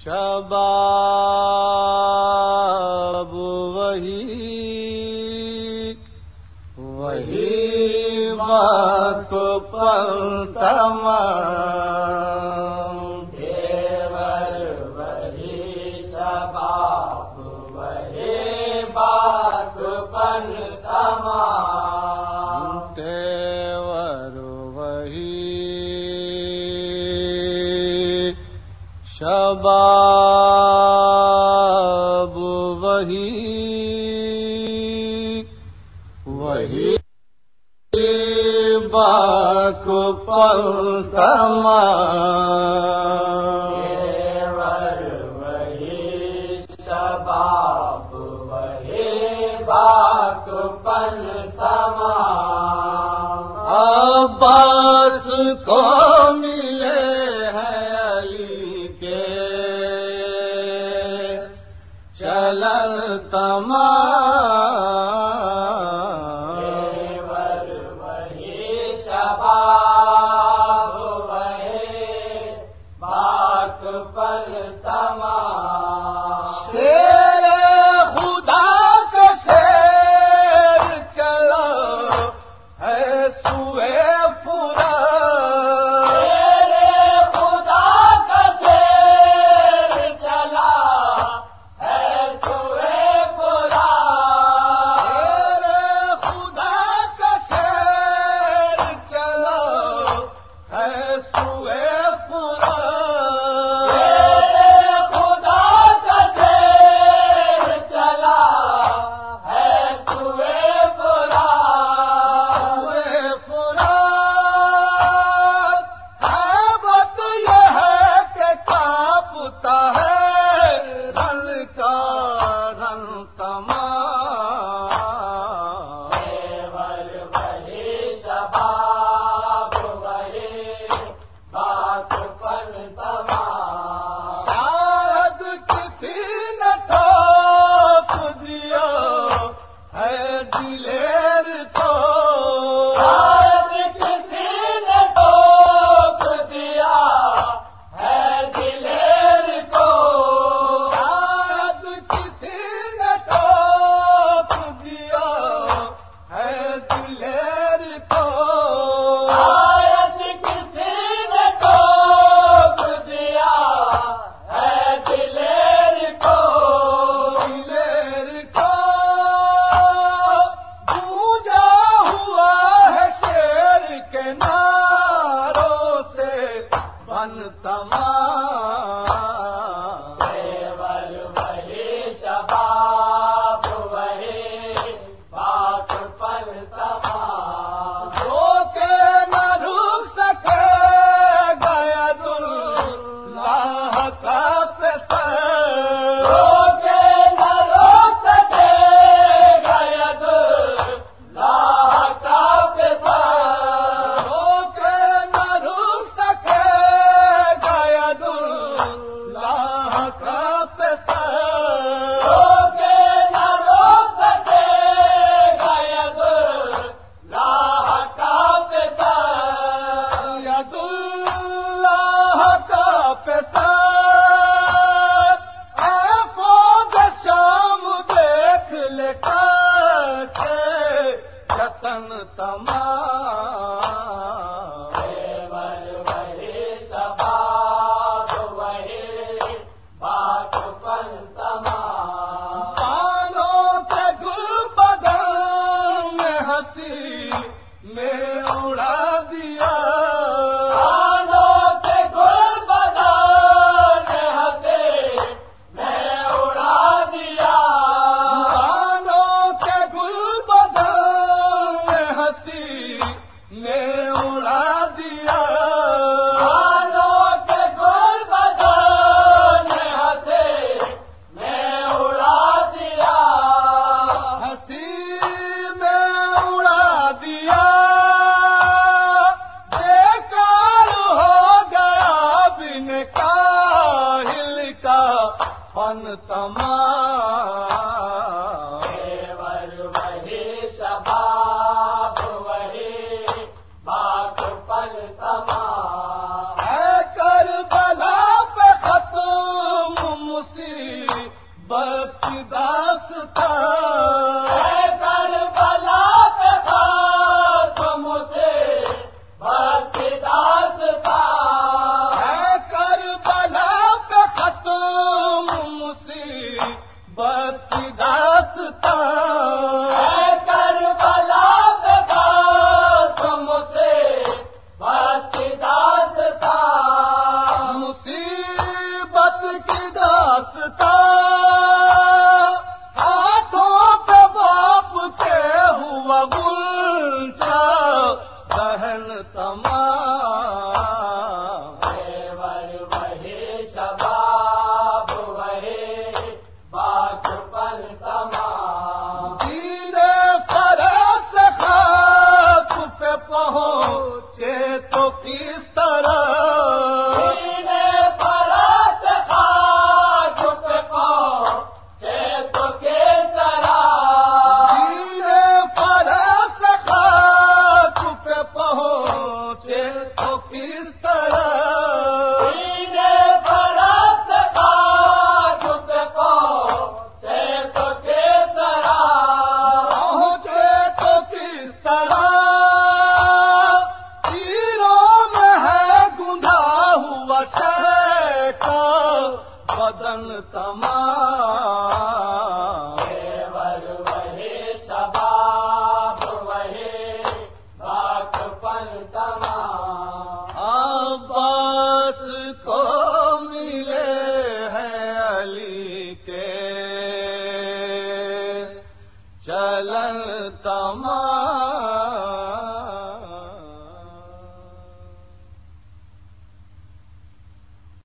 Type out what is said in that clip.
شباب وہی وقت پر تمام، دیور وہی شباب وہی بات پر تمام، دیور وہی شباب وہی باک پر تمام، دیور وہی شباب وہی بات پر تمام، عباس کو ملے ہیں علی کے چلن تمام، دیور وہی شباب وہی بات پر تمام، شیر خدا کا شیر چلا ہے سوئے فرات، تیرے خدا کا شیر چلا ہے سوئے فرات، تیرے خدا کا شیر چلا ہے سوئے فرات، تیرے خدا کا شیر چلا ہے سوئے فرات، سوئے فرات ہے بات یہ ہے کہ کانپتا ہے رن کا رن تمام، دیور وہی شباب وہی بات پر تمام، شاید کسی نے ٹھوک دیا ہے دلیر کو، شاید کسی نے ٹوک دیا ہے دلیر کو، شاید کسی نے ٹھوک دیا ہے دلیر کو، شاید کسی نے ٹوک دیا ہے دلیر کو، دلیر کو گونجا ہوا ہے شیر کے ناروں سے بن تمام، دیور وہی شباب وہی بات پر تمام، جو کہ نہ رک سکے گیا اللہ کا پیسہ، روکے نہ روک سکے غید اللہ کا پیسہ، جو کہ نہ رک سکے گیا اللہ کا پیسہ، روکے نہ روک سکے غید اللہ کا پیسہ، ید اللہ کا پیسہ، اے فوج شام دیکھ لے کے جتن تمام، دیور وہی شباب وہی بات پر تمام، پانوں کے گل بدن میں ہنسی میں اڑا دیا، کانوں کے گل بدن ہنسی میں اڑا دیا، پانوں کے گل بدن میں ہنسی میں اڑا